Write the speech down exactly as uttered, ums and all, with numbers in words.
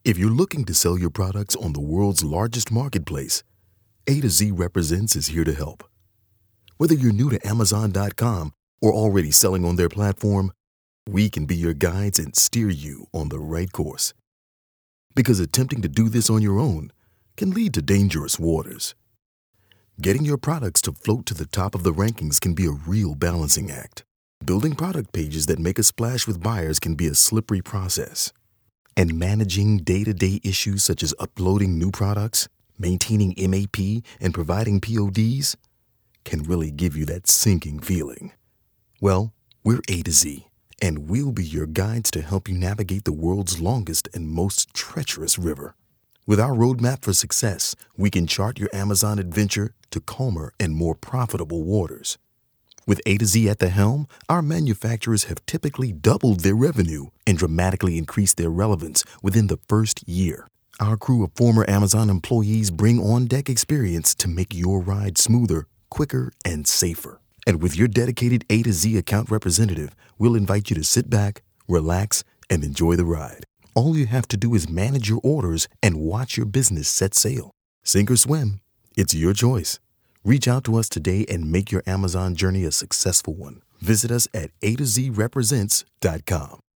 If you're looking to sell your products on the world's largest marketplace, A to Z Represents is here to help. Whether you're new to Amazon dot com or already selling on their platform, we can be your guides and steer you on the right course. Because attempting to do this on your own can lead to dangerous waters. Getting your products to float to the top of the rankings can be a real balancing act. Building product pages that make a splash with buyers can be a slippery process. And managing day-to-day issues such as uploading new products, maintaining M A P, and providing P O Ds can really give you that sinking feeling. Well, we're A to Z, and we'll be your guides to help you navigate the world's longest and most treacherous river. With our roadmap for success, we can chart your Amazon adventure to calmer and more profitable waters. With A to Z at the helm, our manufacturers have typically doubled their revenue and dramatically increased their relevance within the first year. Our crew of former Amazon employees bring on-deck experience to make your ride smoother, quicker, and safer. And with your dedicated A to Z account representative, we'll invite you to sit back, relax, and enjoy the ride. All you have to do is manage your orders and watch your business set sail. Sink or swim, it's your choice. Reach out to us today and make your Amazon journey a successful one. Visit us at A to Z represents dot com.